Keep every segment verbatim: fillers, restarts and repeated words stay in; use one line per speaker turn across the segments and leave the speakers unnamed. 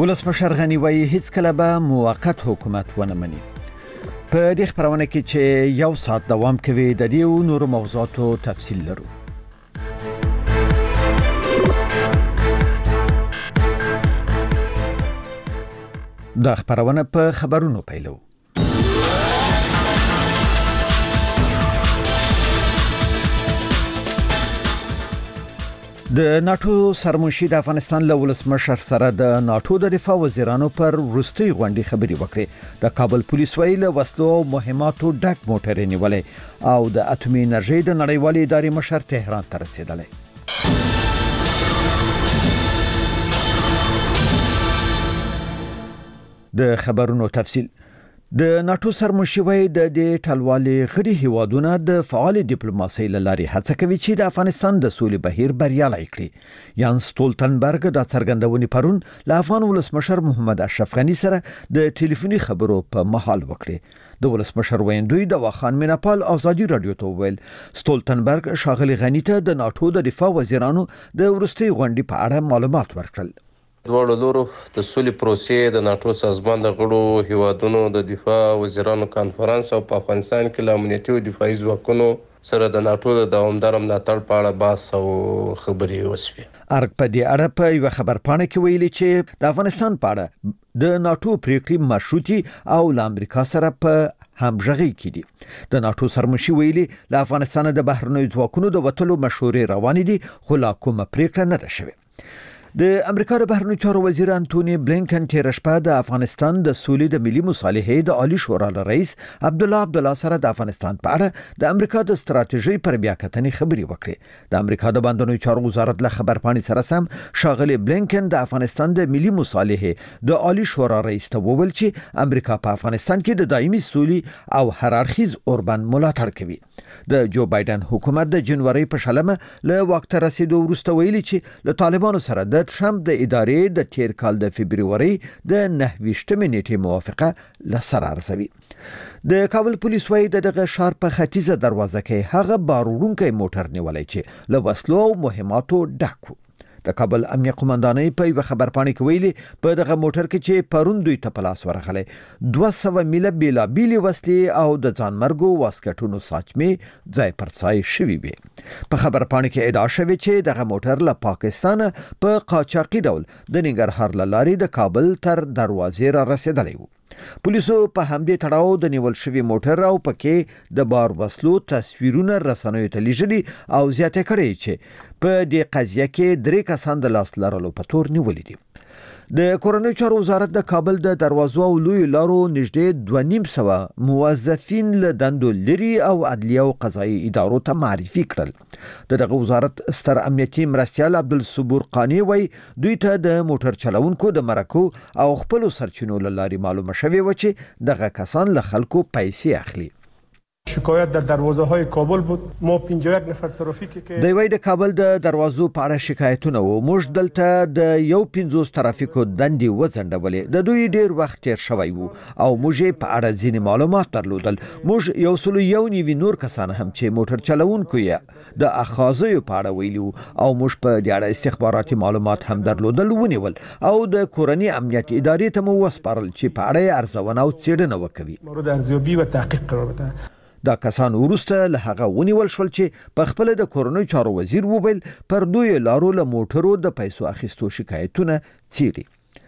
ولسمشر غنی وایي هیڅ کله به موقت حکومت ونه مني. په دې خبرونه کې چې یو ساعت دوام کوي د دې او نورو موضوعاتو تفصیل لرو. دا خبرونه په خبرونو پیلو. د ناتو سرمنشي د افغانستان له ولسمشر سره د ناتو د دفاع وزیرانو پر وروستي غونډې خبرې وکړې. د کابل پولیس ویل وسلو او مهماتو ډک موټر نیولې او د اټومي انرژي د نړیوالې ادارې مشر تهران ته رسیدلی. د خبرونو تفصیل. د ناتو سرمنشي وایي د دې ټلوالې غړي هیوادونه د فعال ډیپلوماسۍ له لارې هڅه کوي چې د افغانستان د سولې بهیر بریالی کړي. یان سټولتنبرګ د څرګندونې پرون له افغان ولسمشر محمد اشرف غني سره د ټلیفوني خبرو په مهال وکړي. د ولسمشر ویندوی د واخان میناپال ازادي رادیو ته ویل سټولتنبرګ شاغلي غني ته د ناتو د دفاع وزیرانو د وروستي غونډې په اړه معلومات ورکړل.
دواړو لورو د سولې پروسې د ناتو سازمان د غړو هیوادونو د دفاع وزیرانو کانفرنس او په افغانستان کې له امنیتي او دفاعي ځواکونو سره د ناتو د دوامدار ملاتړ په اړه بحث او خبرې وشوې.
ارګ په دې اړه په یو خبرپاڼه کې ویلي چې د افغانستان په اړه د ناتو پریکړې مشروطي او له امریکا سره په همغږي کې دي. د ناتو سرمنشي ویلي له افغانستان د بهرنیو ځواکونو د وټلو مشورې روانې دي خو لا کومه پریکړه نه ده شوې. د امریکا د بهرنیو چارو وزیر انټونی بلینکن تیر شپه د افغانستان د سولې د ملي مصالحې د عالی شورا رئیس عبد الله عبد الله سره د افغانستان په اړه د امریکا د ستراتیژي پر بیا کتنې خبرې وکړې. د امریکا د بهرنیو چارو وزارت له خبرپاڼې سره سم شاغلي بلینکن د افغانستان د ملي مصالحې د عالی شورا رئیس ته وویل چې امریکا په افغانستان کې د دایمي سولې او هررخیز اوربند ملاتړ کوي. د جو بایدن حکومت د جنوري په شلمه له وخت رسیدو وروسته ویلي چې له طالبانو سره د ټرمپ د ادارې د تیر کال د فبرवरी د نهویشتمې نیټې موافقه لسر ارزوي. د کابل پولیس وایي دغه ښار په ختیځه دروازه کې هغه باروړونکی موټر نیولای چې له وسلو او مهماتو ډک و. د کابل امنیه قومندانۍ په یو خبرپاڼه کې ویلي په دغه موټر کې چې پرون دوی ته پلاس ورغلی دوه سوه میله بیلا بیلې وسلې او د ځانمرګو واسکټونو ساچمې ځای پر ځای شوي وي. په خبرپاڼه کې ادعا شوې چې دغه موټر له پاکستان په قاچاقي ډول د ننګرهار له لارې د کابل تر دروازې را رسیدلی و. پولیسو په همدې تړاو د نیول شوی موټر او پکې د بار وسلو تصویرونه رسنیو ته لیږلي او زیاته کړي چې په دې قضیه کې درې کسان د لاس لرلو په تور نیولې دي. د کورنیو چارو وزارت د کابل د دروازو او لوی لارو نږدې دوه نیم سوه موظفین له دندو لري او عدلیه او قضایي ادارو ته معرفي کړل. د دغه وزارت ستر امنیتي مرستیال عبدالصبور قانی وایي دوی ته د موټر چلونکو د مرکو او خپل سرچینو له لارې معلومه شوې و چې دغه کسان له خلکو پیسې اخلي.
شکایت در دروازه های کابل بود. ما پنځه یک نفر ترافیکی که
د وای د کابل د دروازو په اړه شکایتونه وو. موږ دلته د یو پنځوس ترافیکو دندې وځنډولې. د دوی ډیر وخت تیر شوی وو او موږ په اړه ځینې معلومات درلودل. موږ یو سل یو نیوي نور کسان هم چې موټر چلوونکو یې د اخاذو په اړه ویلو او موږ په دې اړه استخباراتي معلومات هم درلودل ونیول او د کورنی امنیت ادارې ته مو وسپارل چې په اړه ارزونه او څېړنه وکوي.
مورد ارزیابی و تحقیق قرار بده.
دا کسان ورسته له هغه ونیول شول چې په خپل د کورنیو چارو وزیر وویل پر دوی لارو له موټرو د پیسو اخیستو شکایتونه څیړي.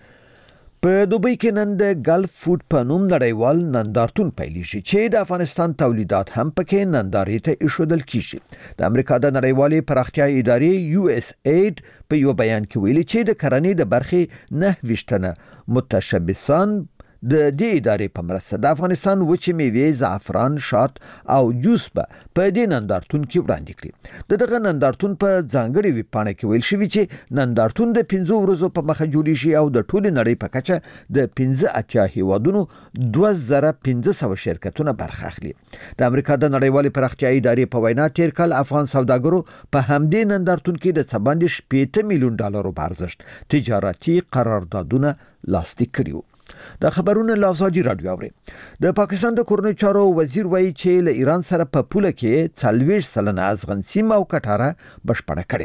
په دوبۍ کې نن د ګلف فود په نوم نړیوال نندارتون پیلیږي چې د افغانستان تولیدات هم پکې نندارې ته ایښودل کیږي. د امریکا د نړیوالې پراختیا ادارې یو اس ایډ په یو بیان کې ویلي چې د کرنې د برخې نه ویشتنه متشبثان د دې ادارې په مرسته د افغانستان وچې میوې، زعفران، شات او جوس به په دې نندارتون کې وړاندې کړي. د دغه نندارتون په ځانګړي ویبپاڼه کې ویل شوي چې نندارتون د پنځو ورځو په مخه جوړیږي او د ټولې نړۍ په کچه د پنځه اتیا هیوادونو دوه زره پنځه سوه شرکتونه برخه اخلي. د امریکا د نړیوالې پراختیا ادارې په وینا تیر کال افغان سوداګرو په همدې نندارتون کې د څه باندې شپېته میلیون ډالرو په ارزښت تجارتي قراردادونه لاسلیک کړي وو. د خبرونه لازادي رادیو اوري. د پاکستان د کورنیو چارو وزیر وایي چې له ایران سره په پوله کې څلوېښت سلنه ازغن سیمه او کټاره بشپړه کړې ده.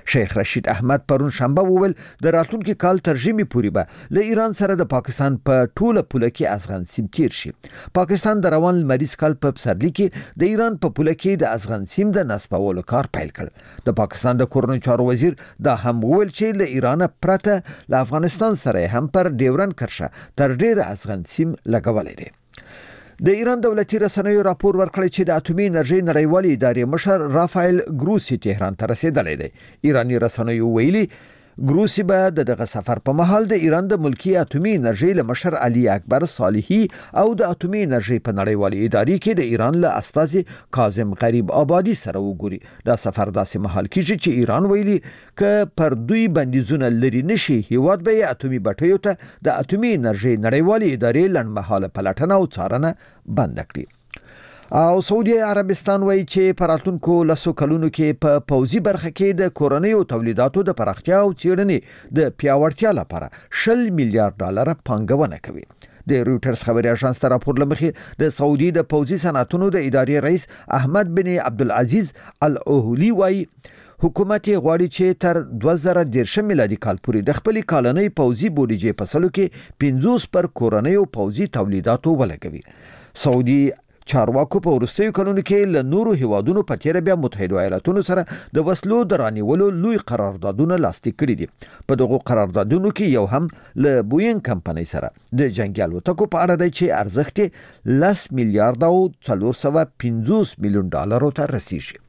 شیخ رشید احمد پرون شنبه وویل د راتلونکي کال تر ژمي پورې به له ایران سره د پاکستان په ټوله پوله کې افغان سیم تیر شي. پاکستان د روان لمریز کال په پسرلي کې د ایران په پوله کې د افغان سیم د نصبولو کار پیل کړ. د پاکستان د کورنیو چارو وزیر دا هم وویل چې له ایران پرته له افغانستان سره هم پر ډیورن کرښه تر ډیره افغان سیم لګولې دي. د ایران دولتي رسنیو راپور ورکړی چې د اټومي انرژي نړیوالې ادارې مشر رافایل ګروسی تهران ته رسیدلی دی. ایرانی رسنیو ویلي ګروسی به دغه سفر په مهال د ایران د ملکی اټومي انرژي له مشر علي اکبر صالحي او د اټومي انرژي په نړیوالې ادارې کې د ایران له استازي کاظم غریب آبادی سره وګوري. دا سفر داسې مهال کېږي چې ایران ویلي ک پر دوی بندیزونه لري نشي هیواد به اټومي بټیو ته د اټومي انرژي نړیوالې ادارې لنډمهاله پلټنه او څارنه بند کړي. او سعودي عربستان وایي چې په راتلونکو لسو کلونو کې په پوځي برخه کې د کورنیو تولیداتو د پراختیا او څېړنې د پیاوړتیا لپاره شل میلیارډ ډالر پانګونه کوي. د رويټرز خبري اژانس ته راپور لمخې د سعودي د پوځي صنعتونو د ادارې رئیس احمد بن عبدالعزيز الأهلي وایي حکومت غواړي چې تر دوه زره دېرش میلادي کال پورې د خپل کالنۍ پوځي بودیجې په سلو کې پنځوس پر کورنیو پوځي تولیداتو ولګوي. سعودي چارواکو په وروستیو کلونو کې له نورو هیوادونو په تیر بیا متحده ایالاتونو سره د وسلو د رانیولو لوی قراردادونه لاسلیک کړي دي. په دغه قراردادونو کې یو هم له بوینګ کمپنۍ سره د جنگي الوتکو په اړه دی چې ارزښت یې لس میلیارډ او څلور سوه پنځوس میلیون ډالرو ته رسیږي.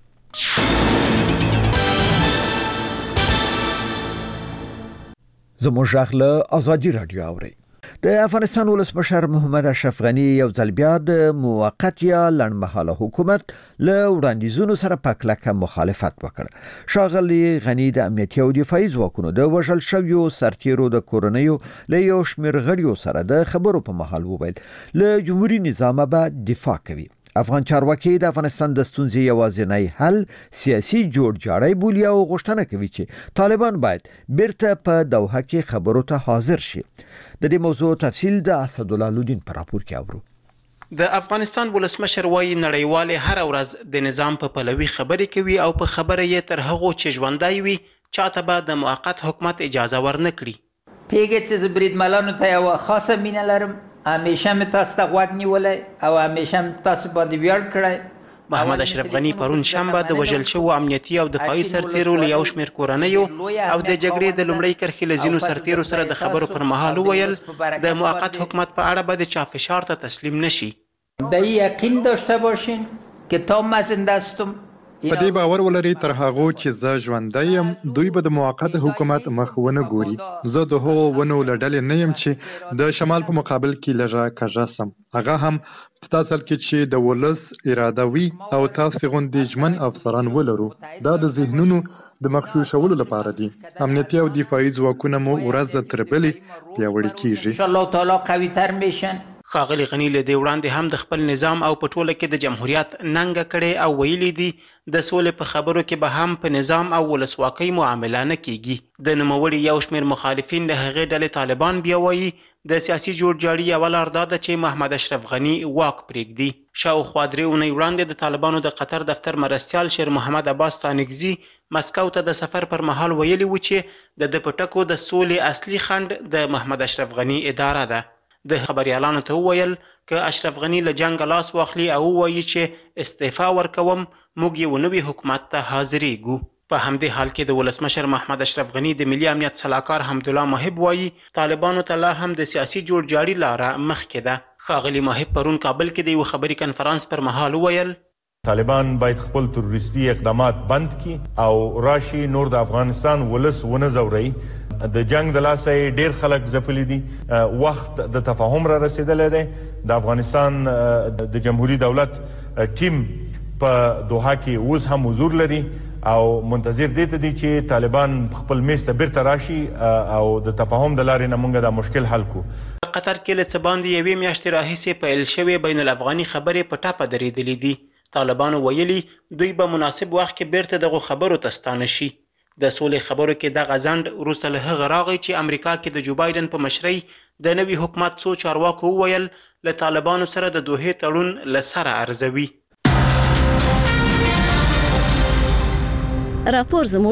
زموږ غږ له ازادي رادیو اورئ. د افغانستان ولسمشر محمد اشرف غنی یو ځل بیا د موقت یا لنډمهاله حکومت له وړاندیزونو سره په کلکه مخالفت وکړ. ښاغلي غنی د امنیتي او دفاعي ځواکونو د وژل شویو سرتیرو د کورنیو له یو شمېر غړیو سره د خبرو په مهال وویل له جمهوریت نظام به دفاع کوي. افغان چارواکي د افغانستان د ستونزې یوازینی حل سیاسي جوړجاړی بولي او غوښتنه کوي چې طالبان باید بیرته په دوحه کې خبرو ته حاضر شي. د دې موضوع تفصیل د اسدالله لودین په راپور کې اورو.
د افغانستان ولسمشر وایي نړیوال هر ورځ د نظام په پلوي خبرې کوي او په خبره یې تر هغه چې ژوندای وي چاته به د موقت حکومت اجازه ورنکړي.
پیګه چې بریدمنانو ته یو خاصه مینه لرم، همیشه می تاسو ته غوږ نیولې او همیشه تاسو باندې ویاړ کړی.
محمد اشرف غنی پرون شنبه د وژل شوو امنیتي او دفاعي سرتیرو له یو شمېر کورنیو او د جګړې د لومړۍ کرښې له ځینو سرتیرو سره د خبرو پر مهال وویل د موقت حکومت په اړه به د چا فشار ته تسلیم نشي.
د یقین داشته باشین که تا من زنده هستم.
په دې باور ولري تر هغه چې زه ژوندی یم دوی به د موقت حکومت مخ ونه ګوري. زه د هغو ونو له ډلې نه یم چې د شمال په مقابل کې لږه کږه سم. هغه هم په تاسو کې چې د ولس اراده وي او تاسو غوندې ژمن افسران ولرو. دا د ذهنونو د مغشوشولو لپاره دي. امنیتي او دفاعي ځواکونه مو ورځ تر بلې پیاوړي کیږي.
ان شاء الله تعالی قوي تر میشن.
ښاغلي غنی له دې وړاندې هم د خپل نظام او په ټوله کې د جمهوریت ننګه کړې او ویلي دي د سولې په خبرو کې به هم په نظام او ولسواکۍ معامله نه کیږي. د نوموړي یو شمېر مخالفین له هغې ډلې طالبان بیا وایي د سیاسي جوړجاړي یوه لار دا ده چې محمد اشرف غني واک پرېږدي. شاوخوا درې اونۍ وړاندې د طالبانو د قطر دفتر مرستیال شیر محمد عباس تانکزي مسکو ته د سفر پر مهال ویلي و چې د ده په ټکو د سولې اصلي خنډ د محمد اشرف غني اداره ده. د خبريالانو ته وویل که اشرف غنی له جنگ لاس واخلي او وایي چې استعفا ورکوم موږ یو نوي حکومت ته حاضرېږو. په همدې حال کې د ولسمشر محمد اشرف غنی د ملي امنیت سلاکار حمدالله محب وایي طالبانو ته لا هم د سیاسي جوړجاړي لاره مخکې ده. ښاغلي محب پرون کابل کې د یو خبري کنفرانس پر مهال وویل
طالبان باید خپل تروریستي اقدامات بند کی او راشي نور د افغانستان ولس ونه زوري. د جنگ د لاسه ډیر خلک ځپلي دي. وخت د تفاهم را رسیدلی دی. د افغانستان د جمهوریت دولت ټیم په دوحه کې اوس هم حضور لري او منتظر دی ته دي چې طالبان خپل میز ته بیرته راشي او د تفاهم د لارې نه موږ دا مشکل حل کو.
قطر کې له څه باندې یوې میاشتې راهیسې پیل شوې بین الافغاني خبرې په ټاپه درېدلې دي. طالبانو ویلي دوی به مناسب وخت کې بیرته دغو خبرو ته ستانه شي. د سولې خبرو کې دغه ځنډ وروسته له هغه راغی چې امریکا کې د جو بایدن په مشرۍ د نوي حکومت څو چارواکو وویل له طالبانو سره د دوحې تړون له سره ارزوي.
راپور زموږ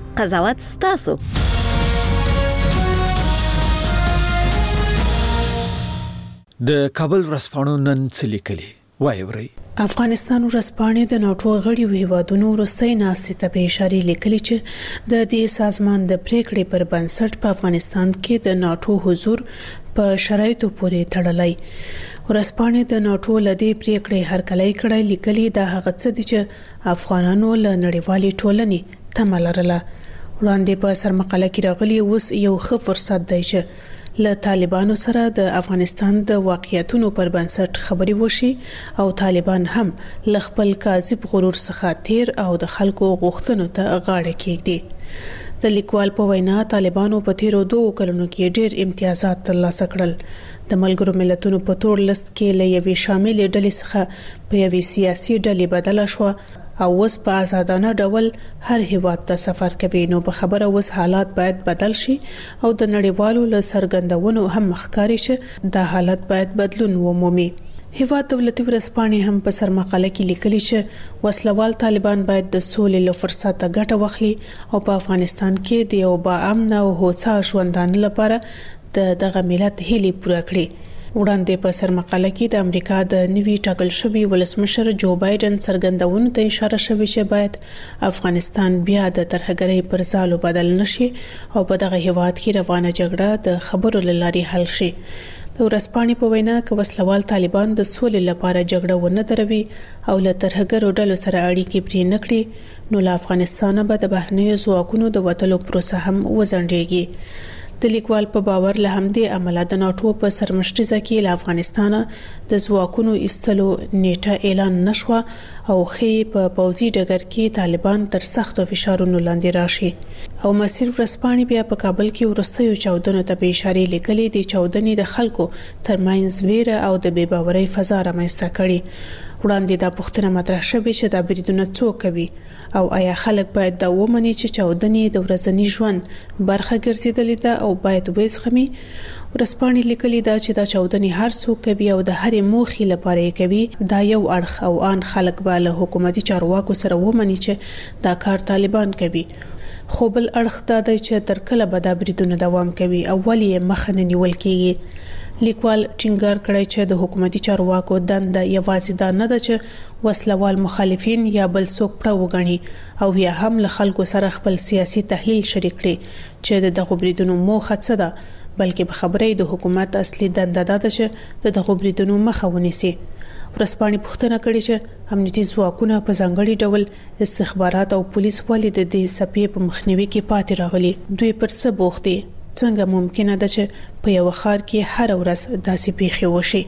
قضاوت ستاسو.
د کابل ورځپاڼو نن څه لیکلي وایي وري.
افغانستان ورځپاڼې د ناټو غړي هیوادونو وروستۍ ناستې ته په اشاره لیکلي چې د دې سازمان د پریکړې پر بنسټ په افغانستان کې د ناټو حضور په شرایطو پورې تړلی. ورځپاڼې د ناټو لدی پریکړې هرکلی کړی لیکلي دا هغه څه دي چې افغانانو له نړیوالې ټولنې تمه لرله. وړاندې په سرمقاله کې راغلي اوس یو ښه فرصت دی چې له طالبانو سره د افغانستان د واقعیتونو پر بنسټ خبري وشي او طالبان هم له خپل کاذب غرور څخه تیر او د خلکو غوښتنو ته غاړه کېږدي. د لیکوال په وینا طالبانو په تیرو دوه کلونو کې ډېر امتیازات ترلاسه کړل. د ملګرو ملتونو په تور لست کې له یوې شامل ډلې څخه په یوې سیاسي ډلې بدله شو او اوس په آزادانه ډول هر هیواد ته سفر کوي. نو په خبره اوس حالات باید بدل شي او د نړیوالو له څرګندونو هم ښکاري چې دا حالت باید بدلون ومومي. هیواد دولتي ورځپاڼې هم په سرمقاله کې لیکلي چې وسلوال طالبان باید د سولې له فرصته ګټه واخلي او په افغانستان کې د یو باامن او هوسا ژوندانه لپاره د دغه ملت هیلې پوره کړي. وړاندې په سرمقاله کې د امریکا د نوي ټاکل شوي ولسمشر جو بایدن څرګندونو ته اشاره شوې چې باید افغانستان بیا د ترهګرۍ پر ځالو بدل نشي او په دغه هیواد کې روانه جګړه د خبرو لارې حل شي. د ورځپاڼې په وینا کې وسلوال طالبان د سولې لپاره جګړه ونه دروي او له ترهګرو ډلو سره اړیکې پرې نه کړي نو له افغانستان به د بهرنیو ځواکونو د وتلو پروسه هم وځنډېږي. د لیکوال په باور له همدې عمله د ناټو په سرمشرزه کې له افغانستان د ځواکونو ایستلو نیټه اعلان نشوه او خې په پوځي ډګر کې طالبان تر سختو فشارونو لاندې راشي. او مسیر ورځپاڼې بیا په کابل کې ورستیو چاودنو ته په اشاره لیکلي دي. چاودنې د خلکو ترمنځ ویره او د بې باورۍ فضا رامنځته کړي. وړاندې دا پوښتنه مطرح شوې چې دا بریدونه څوک کوي او آیا خلک باید دا ومني چې چاودنې د ورځني ژوند برخه ګرځېدلې ده او باید وزغمي. ورځپاڼې لیکلي دا چې دا چاودنې هر څوک کوي او د هرې موخې لپاره یې کوي. دا یو اړخ او ان خلک به له حکومتي چارواکو سره ومني چې دا کار طالبان کوي. خو بل اړخ دا دی چې تر کله به دا بریدونه دوام کوي او ولې یې مخه نه نیول کېږي. لیکوال ټینګار کړی چې د حکومتي چارواکو دنده یوازې دا نه ده چې وسلوال مخالفین یا بل څوک پړه وګڼي او یا هم له خلکو سره خپل سیاسي تحلیل شریک کړي چې د دغه بریدونو موخه څه ده، بلکې په خبرې د حکومت اصلي دنده ده چې د دغه بریدونو مخه ونیسي. ورځپاڼې پوښتنه کړې چې امنیتي ځواکونه په ځانګړي ډول استخبارات او پولیس ولې د دې څپې په مخنیوي کې پاتې راغلي، دوی پر څه بوخت دي، څنګه ممکنه ده چې په یو ښار کې هر ورځ داسې پیښې وشي.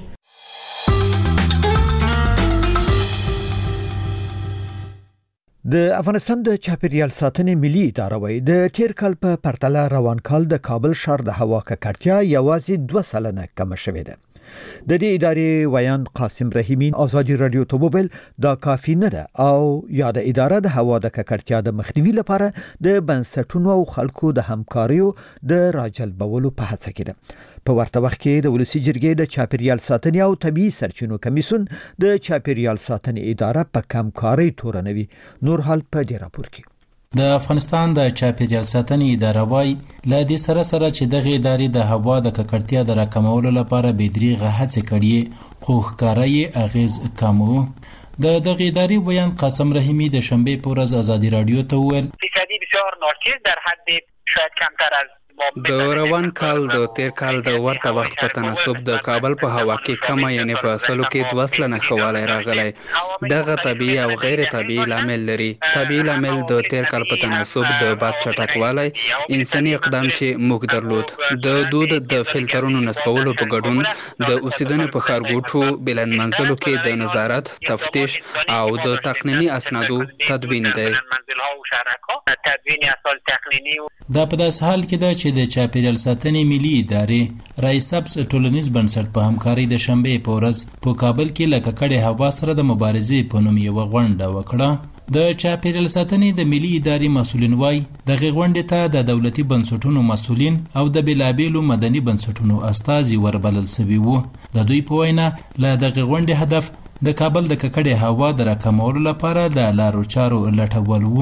د افغانستان د چاپیریال ساتنې ملي اداره وايي د تیر کال په پرتله روان کال د کابل ښار د هوا ککړتیا یوازې دوه سلنه کم شوې ده. د دې ادارې ویان قاسم رحیمی آزادي رادیو ته وویل دا کافي نه ده او یا د اداره د هوا د ککړتیا د مخنیوي لپاره د بنسټونو او خلکو د همکاریو د راجلبولو په هڅه کې ده. په ورته وخت کې د ولسی جرګې د چاپیریال ساتنې او طبيعي سرچینو کمیسیون د چاپیریال ساتنې اداره په کمکارۍ تورنوي. نور حال په دې راپور کې
د افغانستان د چاپیریال ساتنې اداره وايي له دې سره سره چې دغه ادارې د هوا د ککړتیا د راکمولو لپاره بېدریغه هڅې کړې خو ښکاري اغیز کم و. د دغه ادارې بیان قاسم رحیمی د شنبه په ورځ آزادي رادیو ته وویل
فیصدی بسیار ناچیز در حد شاید کمتر از
د روان کال د تیر کال د ورته وخت په تناسب د کابل په هوا کې کم یعنی په سلو کې دوه سلنه خواله راغلی. دغه طبيعي او غیر طبيعي لامل لري. طبيعي لامل د تیر کال په تناسب د باد چټکوالی، انساني اقدام چې موږ درلود، د دود د فلټرونو نصبولو په ګډون، د اوسیدنې په ښارګوټو بلند منزلو کې د نظارت، تفتیش او د تقنیني اسنادو تدوین دی.
دا په داس حال کې ده چې د چاپیریال ساتنې ملي ادارې رئیس سبز ټولنیز بنسټ په همکاري د شنبه په ورځ په کابل کې لکه کډې هوا سره د مبارزې په نوم یو غونډه وکړه. د چاپیریال ساتنې د ملي ادارې مسولین وای د غونډې ته د دولتي بنسټونو مسولین او د بلابېلو مدني بنسټونو استازي وربلل شوي وو. د دوی په وینا له دغه غونډې هدف د کابل د ککړې هوا د راکمولو لپاره د لارو چارو لټول وو.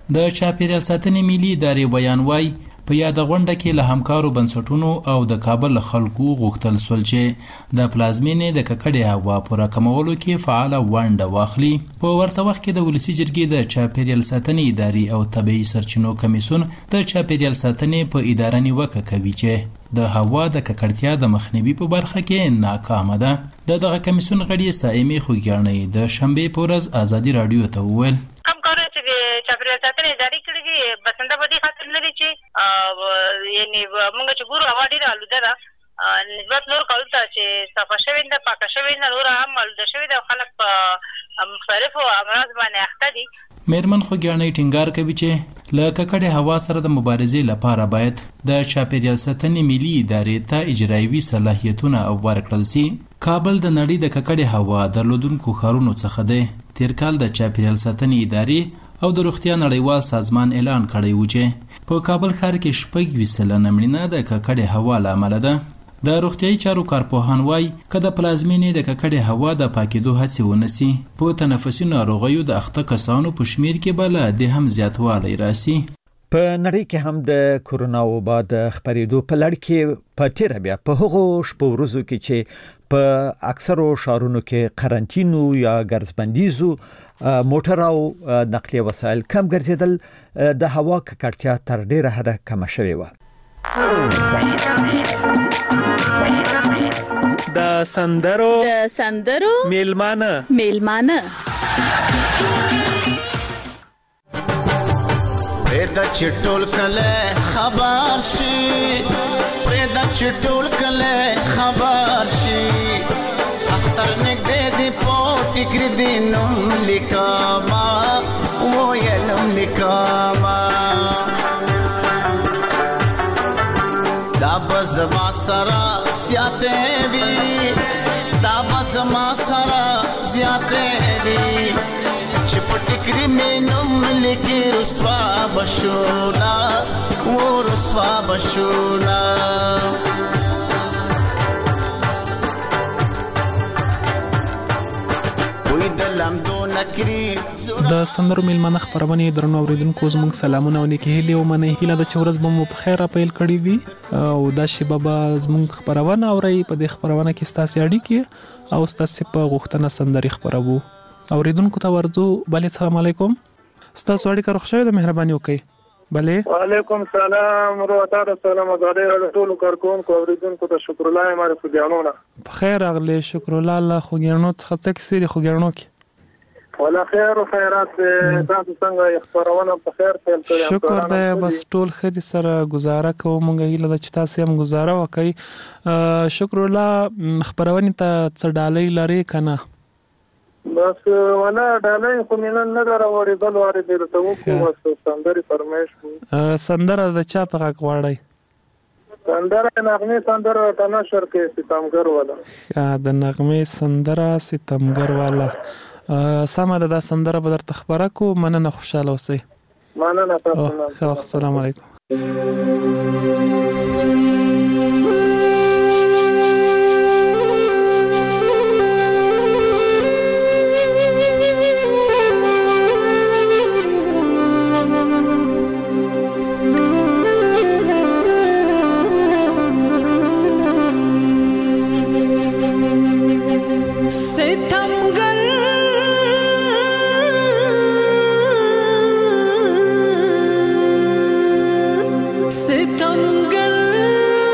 د چاپیریال ساتنې ملي ادارې بیان وایي په یاده غونډه کې له همکارو بنسټونو او د کابل خلکو غوښتل سول چې د پلازمینې د ککړې هوا په راکمولو کې فعاله ونډه واخلي. په ورته وخت کې د ولسي جرګې د چاپیریال ساتنې ادارې او طبیعي سرچینو کمیسیون د چاپیریال ساتنې په اداره نیوکه کوي چې د هوا د ککړتیا د مخنیوي په برخه کې ناکامه ده. د دغه کمیسیون غړي سائمې خوږیاڼۍ د شنبې په ورځ ازادي راډیو ته وویل
چاپیریال ساتنې ادارې کړي دي بسنده په دې خاطر لري چې یعنی موږ چې ګورو هوا ډېره آلوده ده نسبت نور کلو ته چې صفا شوې ده پاکه شوې ده نور هم آلوده شوې ده خلک په مختلفو امراض باندې اخته دي.
میرمن خوږیاڼۍ ټینګار کوي چې له ککړې هوا سره د مبارزې لپاره باید د چاپیریال ساتنې ملي ادارې ته اجرایوي صلاحیتونه ورکړل شي. کابل د نړۍ د ککړې هوا درلودونکو ښارونو څخه دی. تیر کال د چاپیریال ساتنې ادارې او د روغتیا نړیوال سازمان اعلان کړی و چې په کابل ښار کې شپږ ویشت سلنه مړینه د ککړې هوا له امله ده. د روغتیايي چارو کارپوهان وایي که د پلازمینې د ککړې هوا د پاکېدو هڅې ونسي په تنفسي ناروغیو د اخته کسانو په شمیر کې به له دې هم زیاتوالی راسي.
په نړۍ کې هم د کورونا وبا د خپرېدو په لړ کې په تیره بیا په هغو شپو ورځو کې چې په اکثرو ښارونو کې قرنطینو یا ګرځبندیزو موټر او نقلیه وسایل کم ګرځېدل د هوا ککړتیا تر ډیره حده کمه شوې وه.
د سندرو
د سندرو
میلمانه
میلمانه
پرېدا چټول کله خبر شي پرېدا چټول کله خبر شي اختر نګدې دې پټ کړې دې نوم لیکما و یلم لیکما دا بز ما سرا زیاته وی دا بز ما سرا زیاته وی چپټکری مینم لکی رسوا بشونا و رسوا بشونا وې دلم دو نکری
د سندرو میلمانه خبرونه درنو اوریدونکو زموږ سلامونه او نیکی هیله او منې هیله د چورز بم په خیر اپیل کړی وي او دا شی بابا زموږ خبرونه اوري په دې خبرونه کې ستاسو اړیکې او ستاسو په غوښتنه سندري خبرو اوریدونکو ته ورځو بله السلام علیکم ستاسو اړیکه روښه ده مهرباني وکړئ بله
وعلیکم السلام ورحمت الله سلام علیکم ټول کارکونکو اوریدونکو ته شکر الله ماره خوګیانو
په خیر اغله شکر الله الله خوګیانو څخه څه کیسه خوګیانو کې
ولا خیر او خیرات تاسو څنګه خبرونه په خیر تل ته
شکر ده بس ټول خدي سره گزاره کوم مونږ هیله د چتا سم گزاره وکي شکر الله خبرونه ته څه ډالۍ لري کنه
بس ولا ډالۍ خو مینن نه دراوړي بل واره دې ته وکړو سندري فرمایش
سندره د چا په غږ غواړي
سندره نغمه سندره تناشر کې ستمګر والا
د نغمه سندره ستمګر والا سمه ده د سندره به درته خبره کو مننه خوشاله اوسئ
مننه تاسو
السلام علیکم
ستمګر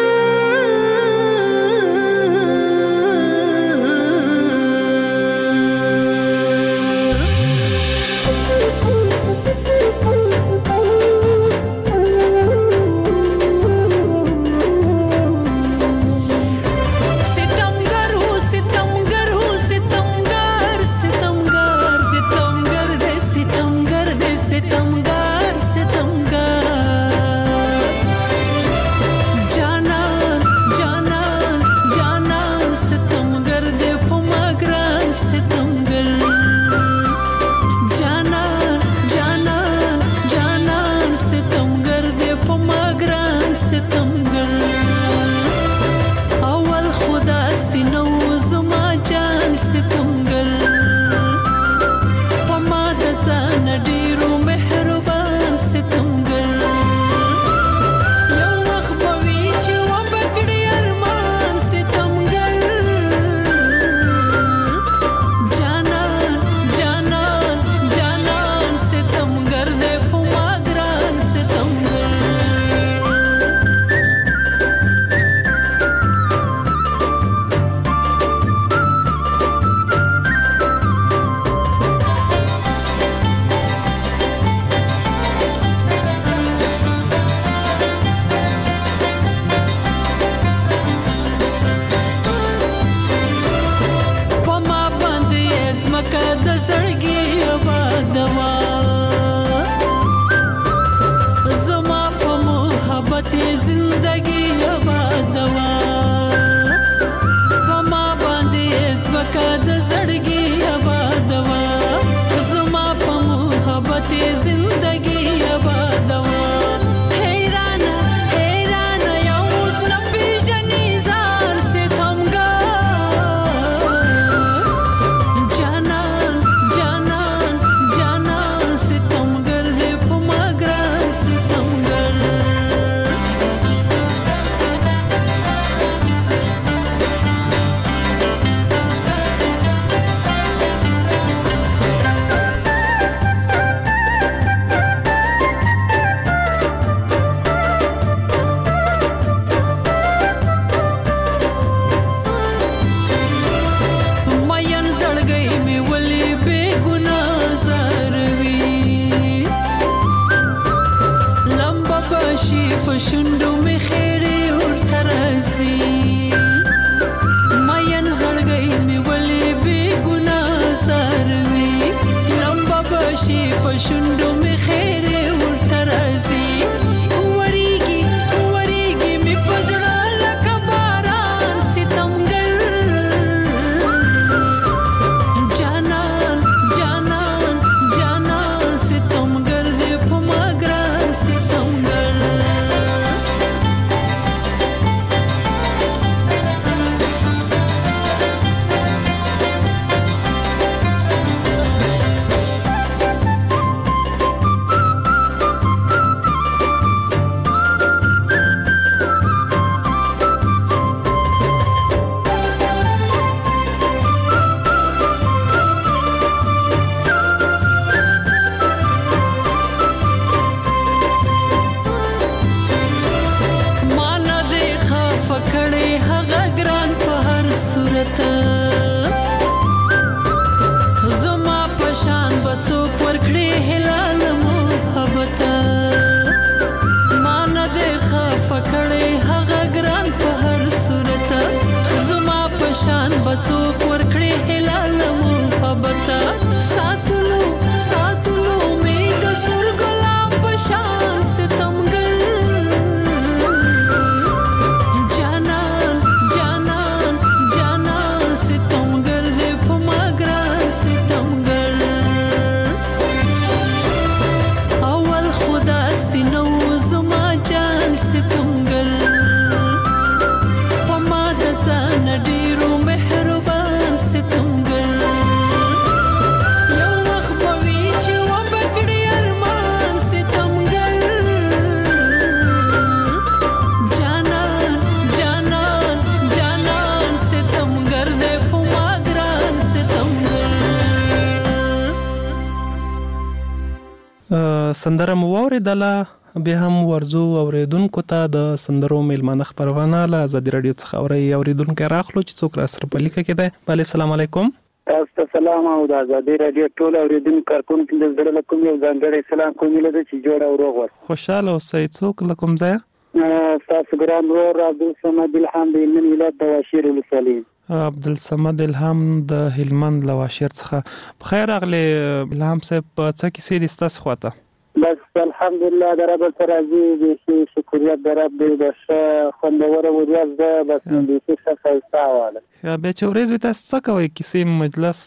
سندره مو واورېدله بیا هم ورځو اوریدونکو ته د سندرو میلمانه خپرونه له ازادي راډیو څخه اوري اوریدونکو راخلو چې څوک را سره په لیکه کې دی. بله السلام علیکم.
تاسو ته سلام او د ازادي راډیو ټول اوریدونکو کارکونکو د زړه له کومې یو ځانګړی سلام کوم له چې جوړ او روغ وي.
خوشاله اوسئ. څوک له کوم ځای؟
تاسو ګران ورور عبدالصمد الهام د من ولایت د واشیر ولسوالۍ.
عبدالصمد الهام د هلمند له واشیر څخه. بخیر راغلی الهام صاحب. په څه کیسې دي ستاسو خواته؟
بس الحمدلله د رب سره راضي دي. شکریت د رب دی. د ښه خوندوره ورځ ده. بس نو د څه ښایسته حواله.
بیا چې ورځ وي تاسو څه کوئ کیسې مجلس؟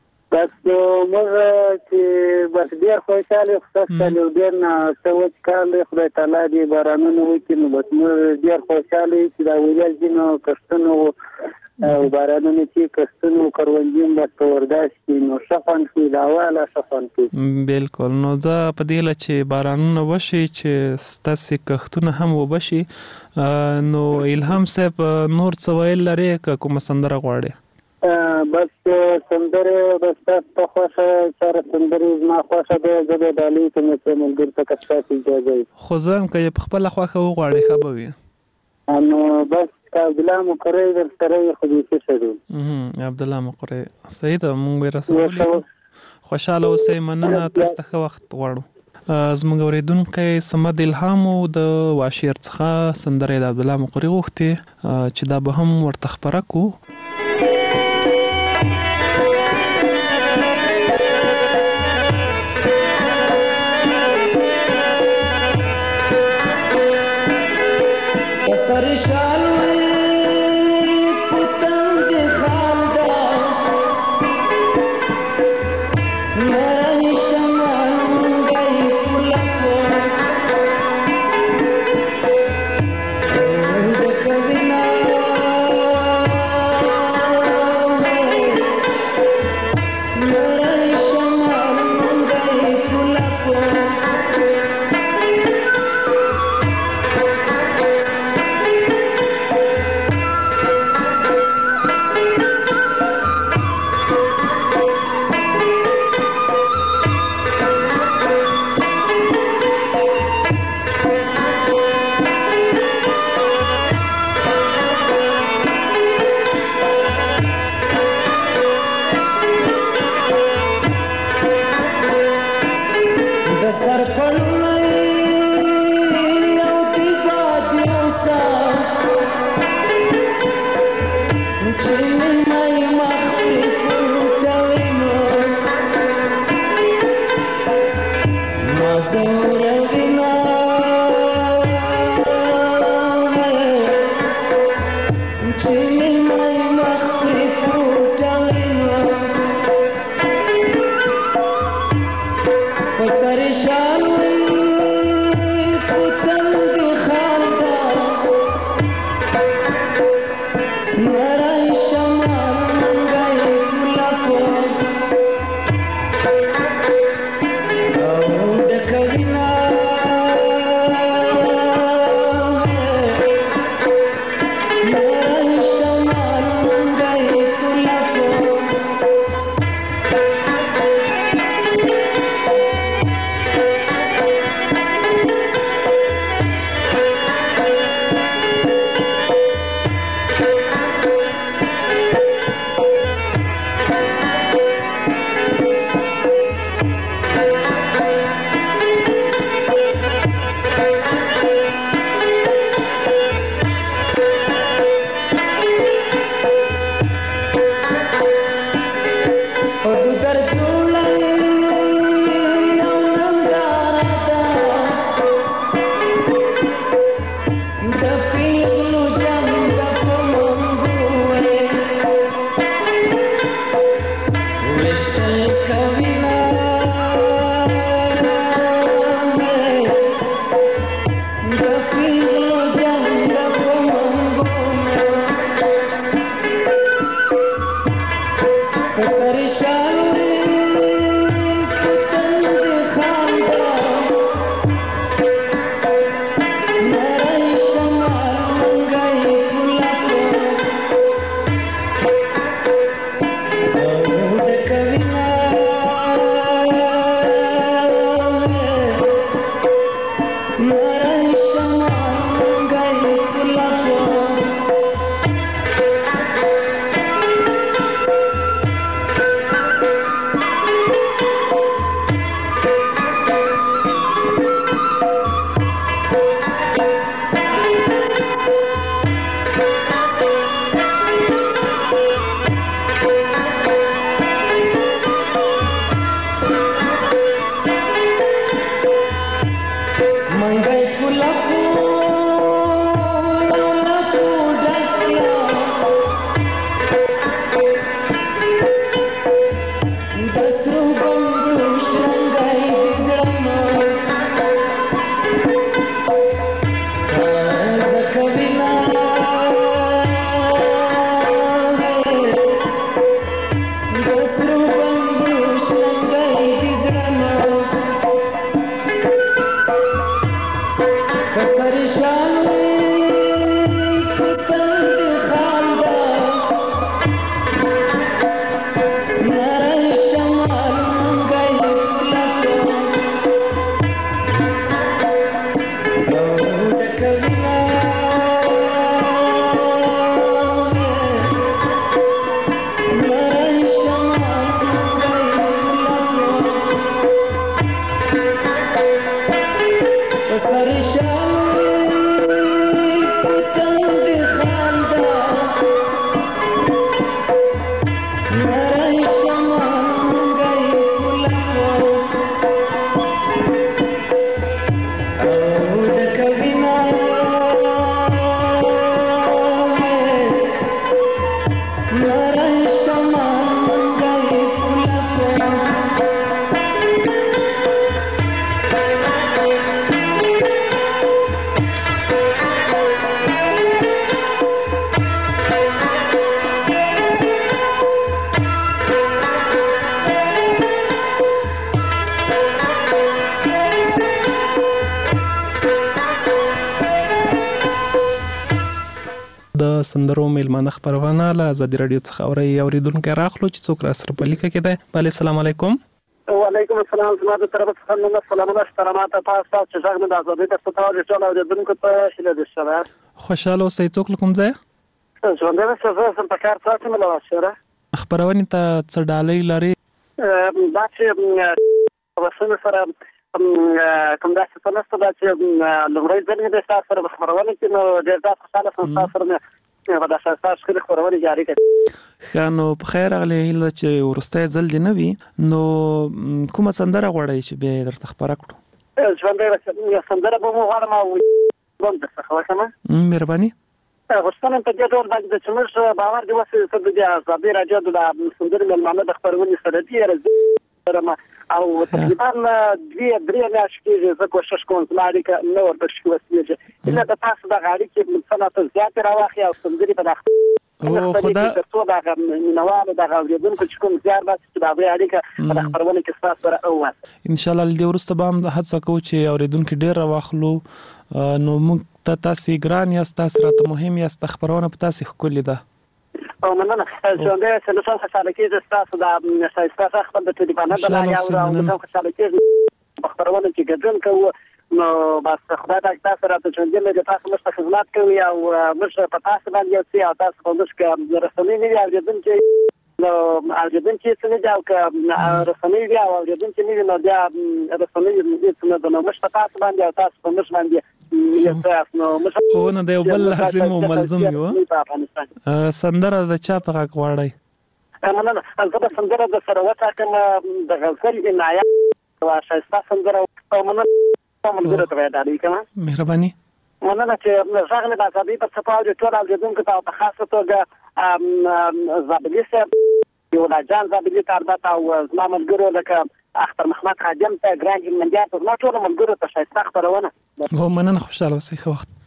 بس موږ چې بس ډېر خوشحاله خوشحاله ډېر نه څه وچ کار دی. خدای تعالی دې بارانونه وکړي نو بس موږ ډېر خوشحاله یو چې دا ورځ دي نو کښتونه او بارانونه چې کښتونه کروندین بس په ورداش کې نو ښه خوند کوي. د هوا له ښه خوند کوي.
بالکل. نو زه په دې له چې بارانونه وشي چې ستاسې کښتونه هم وبشي نو الهام صاحب نور څه ویل لري که کومه سندره غواړي؟
بس سندره بس تاسو ته خوښه چاره سندره زما خوښه ده. زه به ډالۍ کوم چې ملګرو ته که ستاسو اجازه وي.
خو زه هم که یې په خپله خوښه وغواړې ښه به وي.
نو بس عبدالله مقری در سره خو دې څه شو
عبدالله مقری. صحیح ده. موږ به رسولو. خوشحاله اوسئ. مننه. تاسو ته ښه وخت غواړو. زموږ اورېدونکی صمد الهام د واشیر څخه سندره د عبدالله مقری غوښتې چې دا به هم ورته خپره کړو.
Shama
د سندرو میلمانه خبرونه له آزادي رادیو څخه اوري اوریدونکو راخلو چې څوک را سره په لیکه کې ده. بله السلام علیکم.
وعلیکم السلام. زما د طرف څخه نو سلامونه احترامات تاسو ته چې څنګه د آزادي د ستاره ټول اوریدونکو ته شله د سره
خوشاله اوسئ. څوک کوم ځای
ژوند د څه سم په کار ساتم له واسره
خبرونه ته څه ډالۍ لري
دا چې وسنه سره کوم دا څه نسته دا چې لومړی ځل د تاسو سره خبرونه کې نو ډېر تاسو سره تاسو سره په داسې اساس کې خبرونه جاری کړي.
خانو په خیر اغلی هله چې ورسته ځل دی نه وي نو کومه سندره غوړی چې به درته خبره کړو؟
ژوندۍ یو سندره به مو غواړم او بم درڅخه وکړم.
مهرباني.
غوښتنه په دې ډول باندې چې موږ باور دی وسه چې د ازادي راډیو د سندرې مېلمانه د خبرونې سره دی او تقریبا دوی درې میاشتې کېږي زه کوشش کوم چې اړیکه نه ورته شي وسیږي الا د تاسو د اړیکې مصنعات زیات راوخي او سندرې په داخل
او خدا
څو دا نواره د غوړېدونکو چې کوم زیار باسي چې دا اړیکه په خبرونه کې تاسو سره اوه
ان شاء الله د ورسته به هم هڅه کوو چې اوریدونکو ډیر راوخلو نو موږ ته تاسو ګران یاست تاسو راته مهم یاست خبرونه په تاسو خولې ده
او مننه څنګه چې له تاسو سره کې تاسو د سایستا خپل د ټلیفون د لارې او د تاسو سره کې خبرونه کې ګډون کوو نو بس خدای دې تاسو راته چې موږ تاسو مست خدمات کوي او موږ په تاسو باندې یو تاسو په موږ کې رسمي نه یو دن چې نو اجازه چې څنګه جاو ک رسمي بیا او اجازه چې نه نو بیا رسمي دې څنګه د نو مش په تاسو باندې تاسو په موږ باندې یو تاسو نو مش
او نه دی بل لازم او ملزم یو سندره د چا په غاک واړی
مننه زه سندره د سره وتا کوم د غزل عنایت او شایسته سندره او مننه کوم د ته وایي کوم
مهرباني
مننه چې ځاګنه د ازادي په صفاو د ټول اجازه ته په خاصه توګه زابلی سه یو د جان زابلی تربت او زما ملګرو لکه اختر محمد خادم ته ګرانډ منډیا ته ما ټول ملګرو ته شایسته خبرونه
او مننه خوشاله اوسئ خو وخت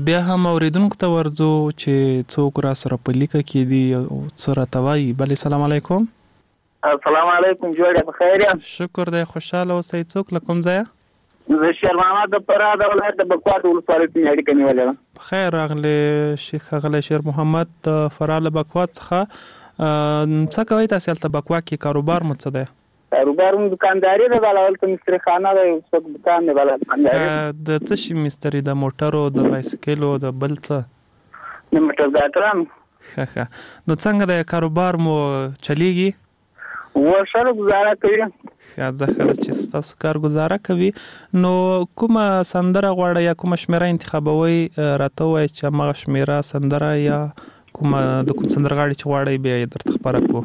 بیا هم اوریدونکو ته ورځو چې څوک را سره په لیکه کې دي او څه راته وایي. بلې السلام علیکم.
السلام علیکم، جوړ په خیر یم.
شکر دی، خوشاله اوسئ. څوک له کوم ځایه؟
زه شیر محمد د فراه د ولایت د بکوات ولسوالۍ څخه اړیکه نیولې ده.
خیر راغلی شیخ اغلی شیر محمد د فراه له بکوات څخه. څه کوئ تاسې هلته بکوات کې؟ کاروبار مو څه دی؟
کاروبار مو دکانداري ده، بله هلته مستري خانه ده، یو څوک دکان دی، بله دکانداري.
د څه شي مستري؟ د موټرو، د بایسکلو، د بل څه؟
د موټر ګاټرانو.
ښه ښه. نو څنګه د کاروبار مو چلیږي؟
ورسره گزاره کوي.
ښه ځه ښه ده چې ستاسو کار گزاره کوي. نو کومه سندره غواړئ یا کومه شمېره انتخابوئ؟ راته ووایئ چې همغه شمېره سندره یا کومه د کوم سندرغاړي چې غواړئ بیا یې درته خپره کړو.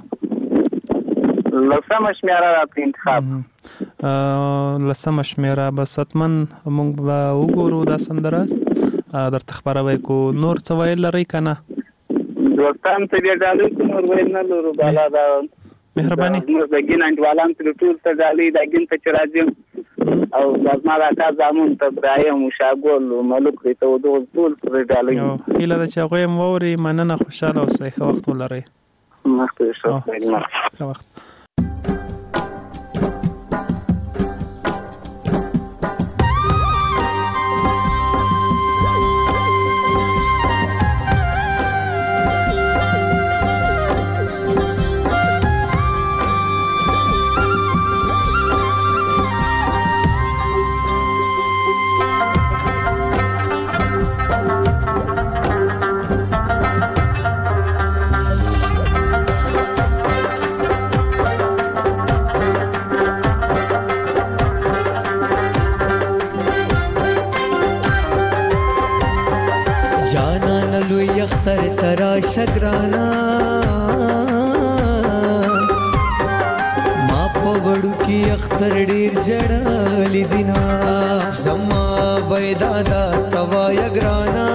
لسمه شمېره راته انتخاب.
لسمه شمېره بس حتما موږ به وګورو دا سندره درته خپروی کړو. نور څه ویل لرئ که نه؟
دوستانو ته بیا ډالۍ کړو، نور ویل نه لرو. بالا دا
مهرباني
موږ د ګین انډوالانو ته ټول ته ډالۍ، دا ګین ته چې راځم او د زما د اکا زامن ته ابراهیم و شاګل و ملک دی ته دغه ټول پرې ډالۍ.
هیله ده چې هغوی هم واوري. مننه، خوشحاله اوسئ، ښه وخت ولرئ.
مخکې ښه
ښه وخت.
اختر ترا شگرانا ما پوڑو کی اختر ډیر جړل دینا زما بيدادا توا یگرانا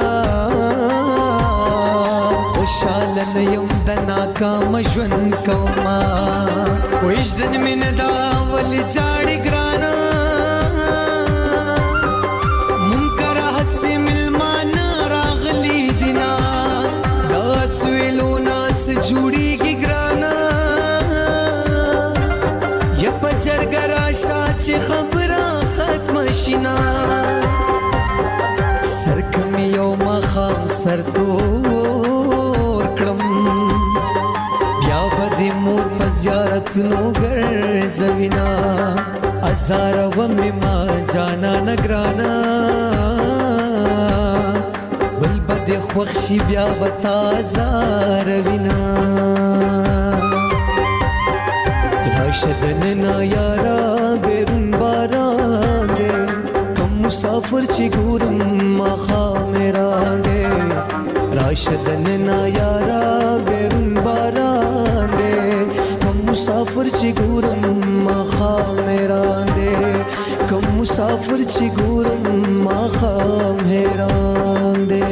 خوشاله نیم د ناکام ژوند کوما کویش دن من دا ول جاړي ګرانا منکر حسي ملمان راغلی دینا دا سویلو ناس جوړي کی ګرانا یا پچرګرا شاچ خبره ختم شینا سرکم یو مخام سر تور کړم بیا بدی مور په زیارت نو ګرځوینا ازار و ما جانا نگرانا بل بد خوښي بیا بتا زار وینا راشدن نا یارا بیرون باران دے کم مسافر چی گورم مخا میرا دے راشدن نا یارا بیرون باران دے کم مسافر چی گورم مخا میرا دے کم مسافر چی گورم مخا میرا دے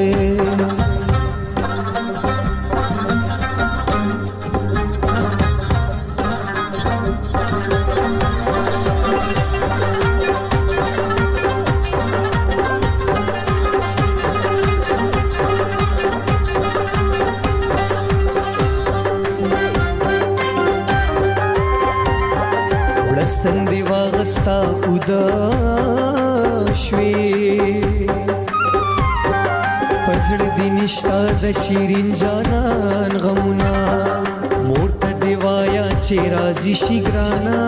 ستن دی واغستا خدا شوي پزړ دی نشتا د شیرین جانان غمونا مور ته دی وایا چې راضی شي ګرانا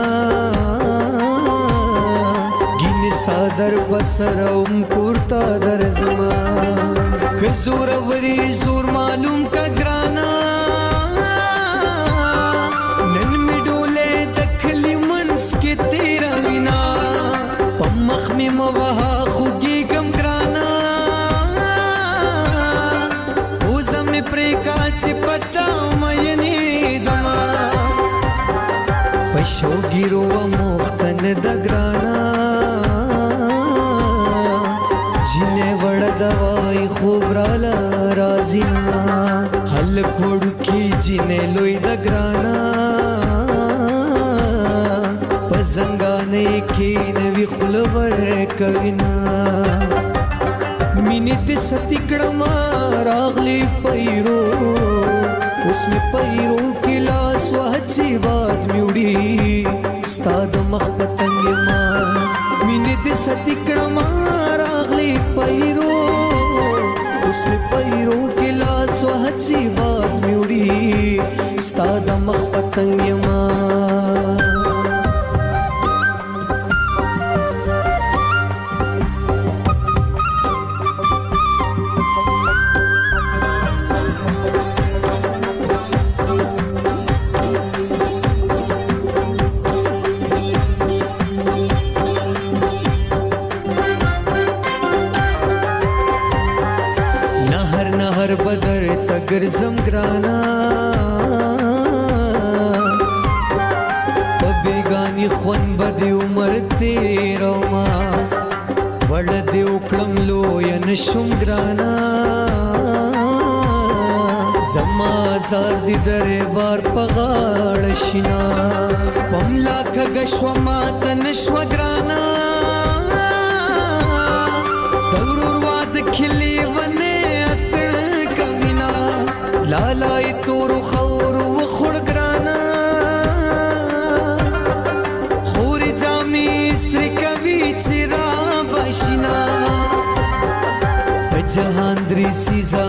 ګین صادر بسروم کورتا در زمان ک زور وری زور معلوم کا ګرانا के तेरा बिना पमख में मवहा खुगी गम ग्राना उज़म प्रेका चिपता मयनी दमा पशो गिरो मुख्तन दग्राना जिने वड़ दवाई खूबराला राजिना हल कोड़ की जिने लोई दग्राना زنګانې کې نوی خلور کوینا مینې د ستکړم راغلی پیرو اوس می پیرو کې لاس وهڅي باد میوړي ستا د مخ پتنګ ما مینې د ستکړم راغلی پیرو اوس می پیرو کې لاس وهڅي باد میوړي ستا د مخ پتنګ ما بدر تګرزم ګرانا په بیگانی خون بدی عمر تیرو ما وړ دی وکړم لو یا نشم ګرانا زما زار دی دربار پغاړ شینا پملا کګشو ما تنشو ګرانا دورور واد کلی ونه لالائی تورو خور و خور گرانا خوری جامی سری کوي چرا باشنا جهان دری سیزا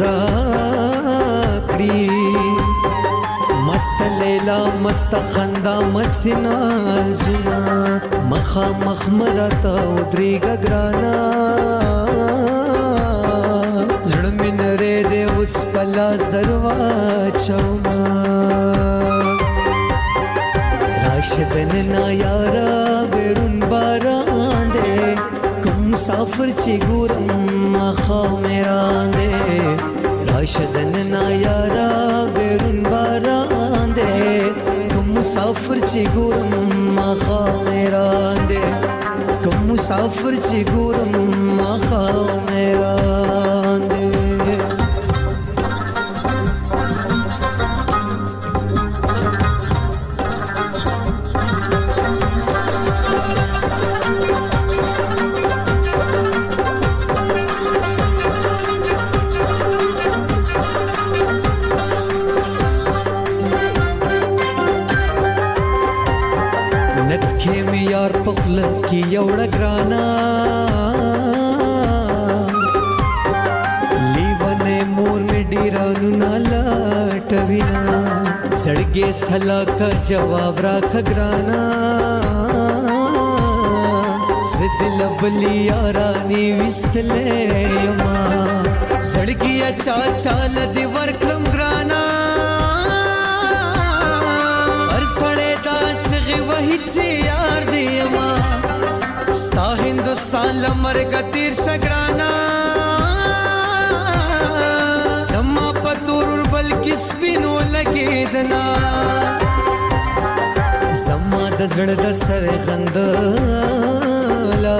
مزاکڑی مست لیلا مست خندا مست نازنا مخا مخمرتا ادری گگرانا زړمن ره دې اوس پلاس درواچو ما راشدن نا یارا بیرون باران دې کوم مسافر چې ګورم ما خو میران دې راشدن نا یارا بیرون باران دې کوم مسافر چې ګورم ما خو میران دې کوم مسافر چې ګورم ما خو میران دې یار پخل کی یوړه ګرانا لیونه مور می ډیرانو نالا ټوینا سړګي سلا کا جواب راخ ګرانا زد لبلی یارانی وستلې یما سړګي اچا چال دی ورکم ګرانا هر سړې دا چغي وਹੀ چې یار دی ما ستا هندوستان لمرګ تیر شګرانا زما پتور بلکې سپینو لګیدنا زما د زړه د سر غندلا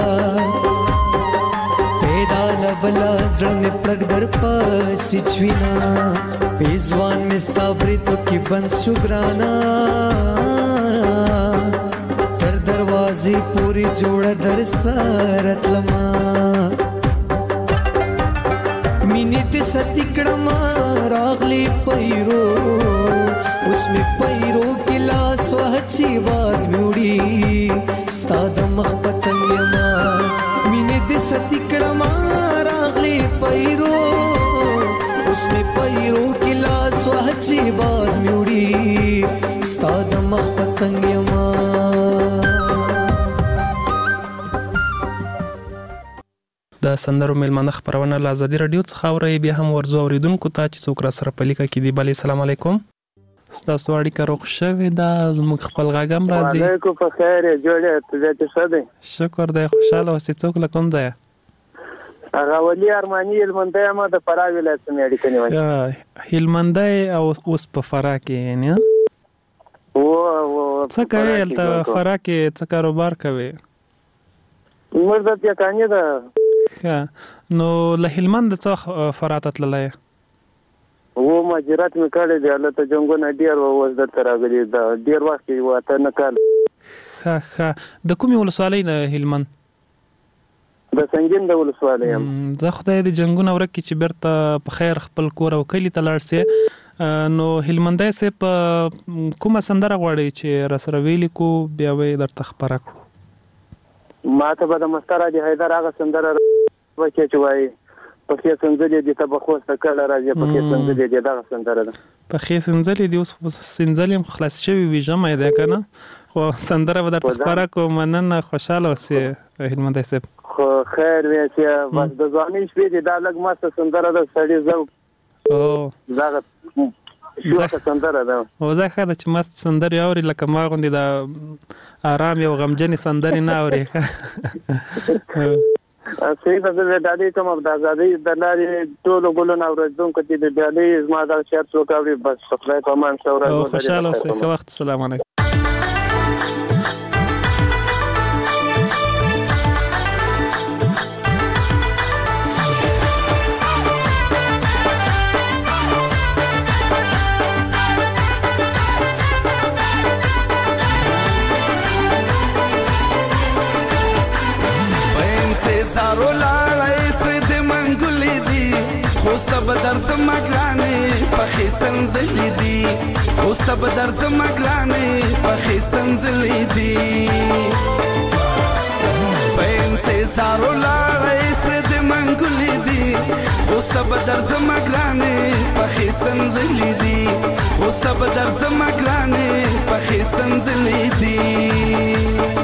پیدا لبلا زړه می پلګ در پاسې چوینا پیزوان می ستابري تو کې بند شګرانا دروازی پوری جوړه در سرت لما مینې ته ستکړم راغلی پیرو اوس می پیرو کې لاس وهڅي باد میوړي ستا د مخ پتنګ یما مینې ته ستکړم راغلی پیرو اوس می پیرو کې لاس وهڅي باد میوړي ستا د مخ پتنګ یما
د سندرو ملمنه خبرونه له ازادي رادیو څخه اوري بیا هم ورزو اوریدونکو ته چې څوک را سره پلیکه کې دی بل السلام علیکم ستاسو اړیکه روغ شوې ده زموږ خپل غاګم راځي
وعلیکم په خیر جوړه ته څه ده
شکر دی خوشاله اوسې څوک له کوم ځای
هغه ولي ارماني هلمندای ما د فراه ولایت څخه اړیکه نیولې
هلمندای او اوس په فراه کې نه
او
څه کوي تل فراه کې څه کاروبار کوي
مرده ته کانې ده
نو له هلمند څخه فراه ته تللی
و ماجرات مې کړی دی هلته جنګونه ډېر اوس دلته راغلي ده ډېر وخت یې و اته نه کال
ښه ښه د کومې ولسوالۍ نه هلمند
د سنگین د ولسوالۍ یم.
زه خدای دې جنګونه ورکړي چې بیرته په خیر خپل کور او کلي ته لاړ سې. نو هلمندی صاحب کومه سندره غواړئ چې راسره ویلي کو بیا به یې درته خپره کړو؟
ما ته به د مستر حاجي حیدر هغه سندره وکړي چې وایي پخې سنځلې دي ته به خوسته کله راځي پخې سنځلې دي دغه سندره ده.
پخې سنځلې دي اوس سنځلې هم خلاص شوي وي ژمی دی که نه خو سندره به درته خپره کړو. مننه خوشحاله اوسې هلمندی صاحب.
خو خیر وی چې بس د ځوانۍ شپې دي دا لږ ماسته سندره ده سړي ذوق دغه شوخه سندره ده.
او دا ښه ده چې مست سندرې اوري لکه ما غوندې د ارام یو غمجنې سندرې نه اوري.
صحیح ده. زه ډالۍ کوم د ازادۍ د لارې ټولو ګلونه اورېدونکو چې د ډالۍ زما دغه شعر څوک اوري بس خدای په امان ښه ورځ ولري.
خوشحاله اوسئ. ښه وخت. السلام علیکم.
خوسته به در زما ګرانې پخې سنځلې دي خوسته به در زما ګرانې پخې سنځلې دي په انتظار ولاړې سره د منګلې دي خوسته به در زما ګرانې پخې سنځلې دي خوسته به در زما ګرانې پخې سنځلې دي.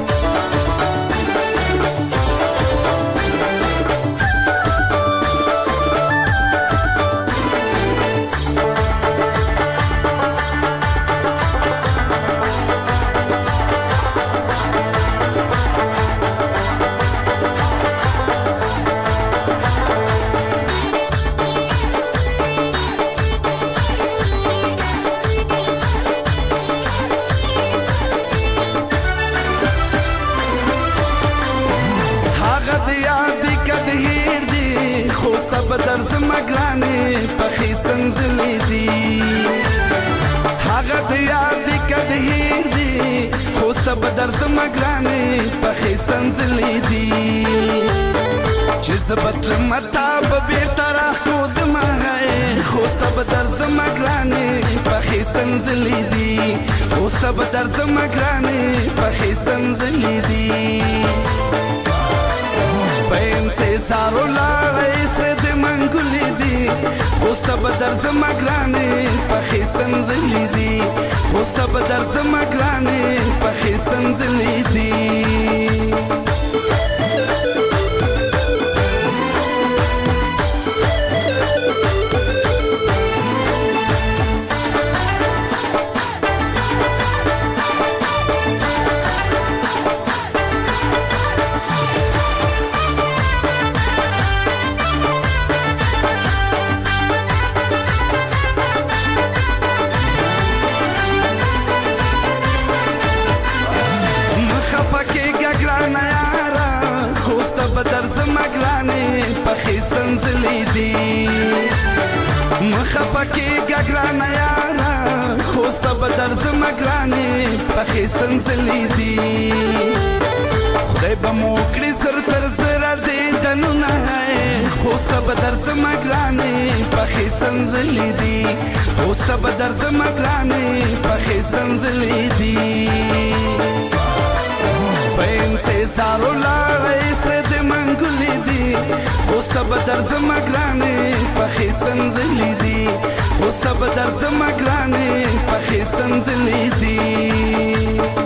بدر زما ګرانې پخې سنځلې دي هغه د یاد کده هیر دي خوسته بدر زما ګرانې پخې سنځلې دي چې زبت متا به بیرته راښکود ما خوسته بدر زما ګرانې پخې سنځلې دي خوسته بدر زما ګرانې پخې سنځلې دي. په انتظار ولاړې سره د منګلې دي خوسته به در زما ګرانې پخې سنځلې دي خوسته به در زما ګرانې پخې سنځلې دي. بدر زما ګرانې پخې سنځلې دي مخه پکې ګرانه یاره خوسته بدر زما ګرانې پخې سنځلې دي. خدای به مو کړي زر تر زره دې دنونه خوسته بدر زما ګرانې پخې سنځلې دي خوسته بدر زما ګرانې پخې سنځلې دي. په انتظار ولاړې سره د منګلې دي خوسته به در زما ګرانې پخې سنځلې دي خوسته به در زما ګرانې پخې سنځلې دي.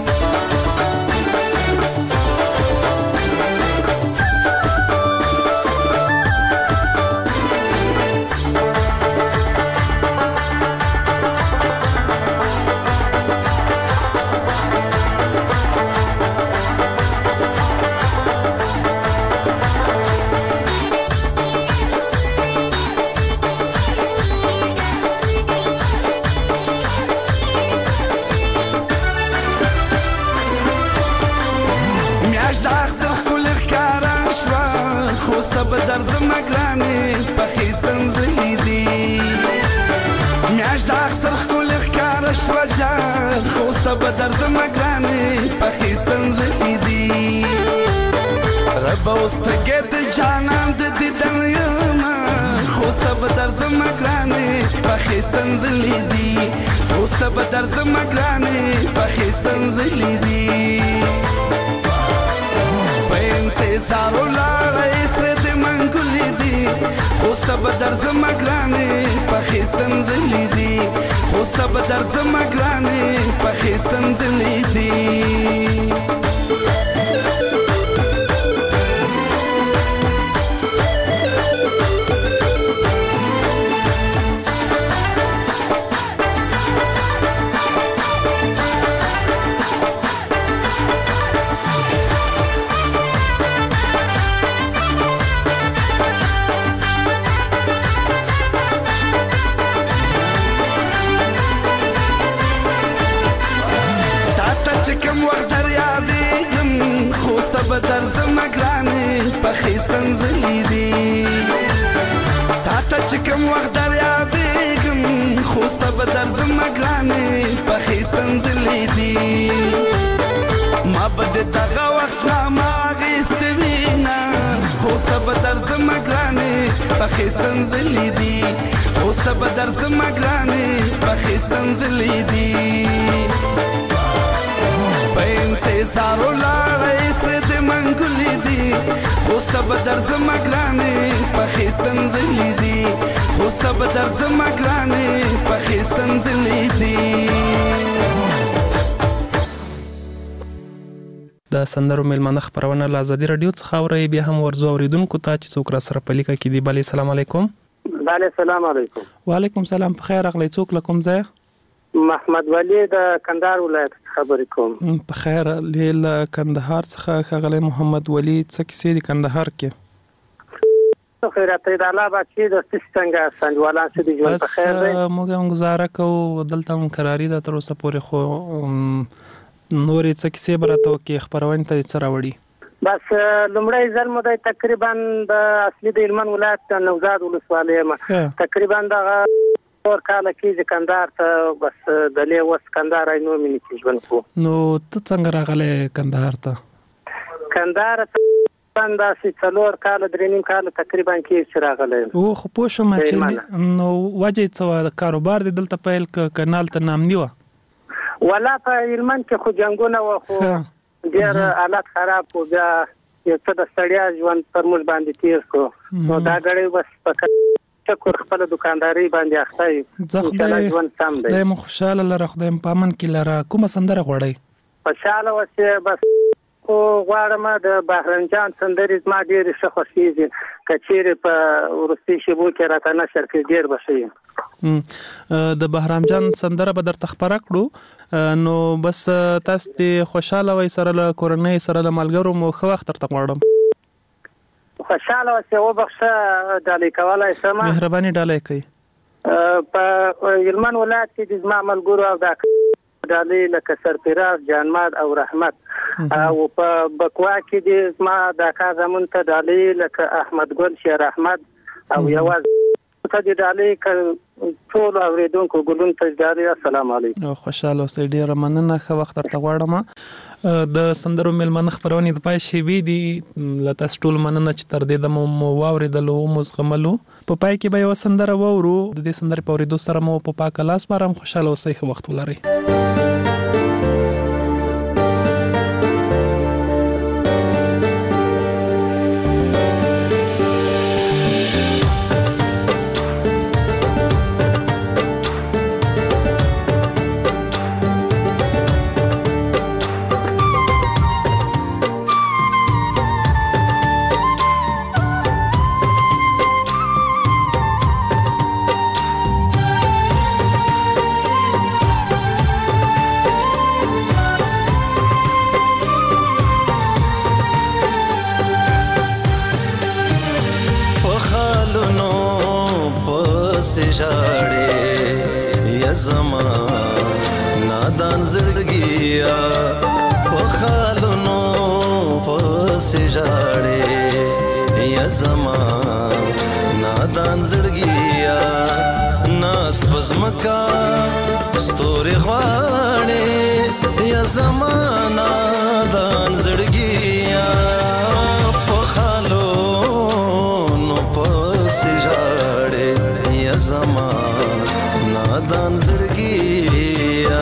به در زما ګرانې پخې سنځلې دي میاشت د اختر ښکلې ښکاره شوه جان خوسته به در زما ګرانې پخې سنځلې دي. رب او سترګې د جانان د دیدن یمه خوسته به درځم ګرانې پخې سنځلې دي خوسته به درځم ګرانې پخې سنځلې دي په انتظار ولاړې سره د منګلې دي خوسته به درځم ګرانې پخې سنځلې دي خوسته به درځم ګرانې پخې سنځلې دي به درځم ګرانې پخې سنځلې دي تا ته چې کوم وخت در یادېږم خوسته به درځم ګرانې پخې سنځلې دي ما به د دغه وخت نامه اخیستې وي نه خوسته به درځم ګرانې پخې سنځلې دي خوسته به درځم ګرانې پخې سنځلې دي په انتظار ولاړې سره د منګلې دي خوسته به درځم ګرانې پخې سنځلې دي خوسته به درځم ګرانې پخې سنځلې دي
د سندرو میلمانه خبرونه له ازادي رادیو څخه اورئ بیا هم ورځو اوریدونکو ته چې څوک را سره په لیکه کې دي بله سلام علیکم
بله سلام علیکم
وعلیکم سلام په خیر راغلی څوک له کوم ځای
محمد ولی د کندهار ولایت خبرې کوم
په خیر له کندهار څخه ښاغلی محمد ولی څه کیسې دي کندهار کې
خیرات د الله بچي د څنګه سنجوالان چې د ژوند په خیر دی
موږ هم گزاره کوو دلته هم قراری ده تر اوسه پورې خو نورې څه کیسې به راته وکړي خپرونې ته څه راوړي
بس لومړی ځل مو دی تقریبا د اصلي د هلمند ولایت د نوزاد ولسوالۍ یم تقریبا دغه څلور کاله کېږي کندهار ته بس دلې اوس کندهار نو مې نه ژوند کوو
نو ته څنګه راغلی کندهار ته
کندهار ته داسې څلور کاله درې نیم کاله تقریبا کېږي چې راغلی یم
او خو پوه شوم چې نو وجه یې څه وه کاروبار دې دلته پیل که کنال ته نامني وه
ولا په هلمند کې خو جنګونه وه خو ډېر حالت خراب و بیا یو څه د ستړیا ژوند پر موږ باندې تېر کړو نو دا ګړی بس په شکر خپل دکانداري باندې اخته یو ژوند سم دی
خدای مو خوشحاله لره خدای مو په امن کې لره کومه سندره غواړئ
خوشحاله اوسې بس خو غواړم د بهرام جان سندرې زما ډېرې ښه خوښېږي که چیرې په وروستي شېبو کې راته نشر کړي ډېر به ښه وي
د بهرام جان سندره به درته خپره کړو نو بس تاسو دې خوشحاله وئ سره له کورنۍ سره له ملګرو مو ښه وخت درته غواړم
خوشحاله اوسې وبخښه ډالۍ کولی شم
مهرباني ډالۍ کوي
په هلمند ولایت کې د زما ملګرو او دا ډالۍ لکه سرفراز جانماد او رحمت او په بکوا کې د زما د کار زمون ته ډالۍ لکه احمد ګل شیر احمد او یوازې ته د ډالۍ ټول اوریدونکو ګلون ته ډالۍ السلام علیکم
خوشاله اوسئ ډېره مننه ښه وخت درته غواړم د سندرو میلمانه خپرونې د پای شیبې دي له تاسو ټول مننه چې تر دې دمه مو واورېدلو مو زغملو په پای کې به یوه سندره واورو د دې سندرې په اورېدو سره مو په پاکه لاس بارم خوشحاله اوسئ ښه وخت ولرئ
زمانہ دان زړګیا په خال
زما نادان زړګیا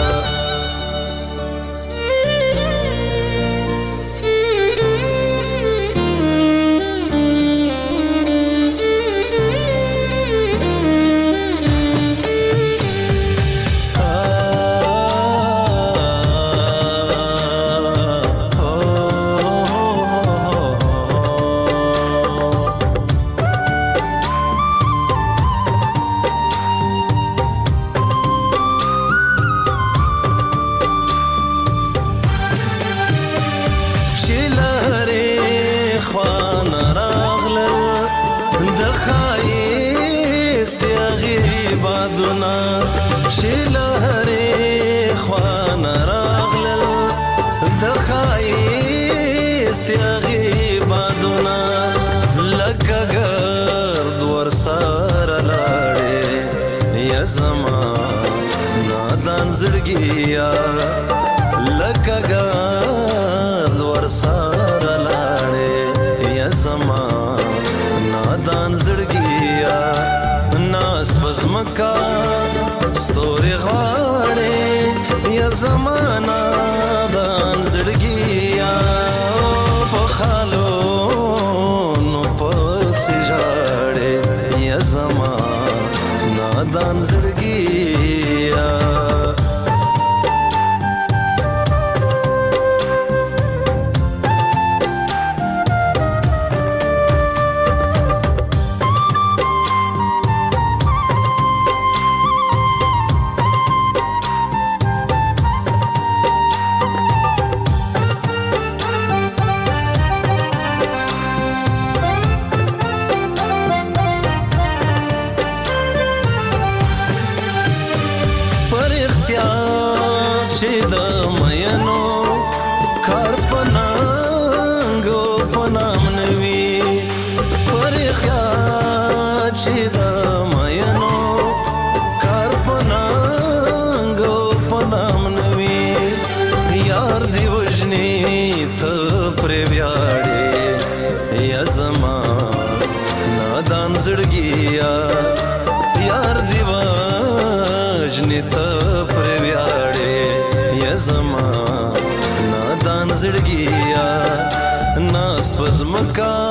زړګیا لکه ګاد ورسار لاړې یا زما نادان زړګیا ناس بزمکا ستوري غاړې یا زما نادان زړګیا په خالو نو پسې ژاړې یا زما نادان زړګیا زړګیا یار دی واجنی ته پر ویاړې یا زما نادان زړګیا ناس پزمکا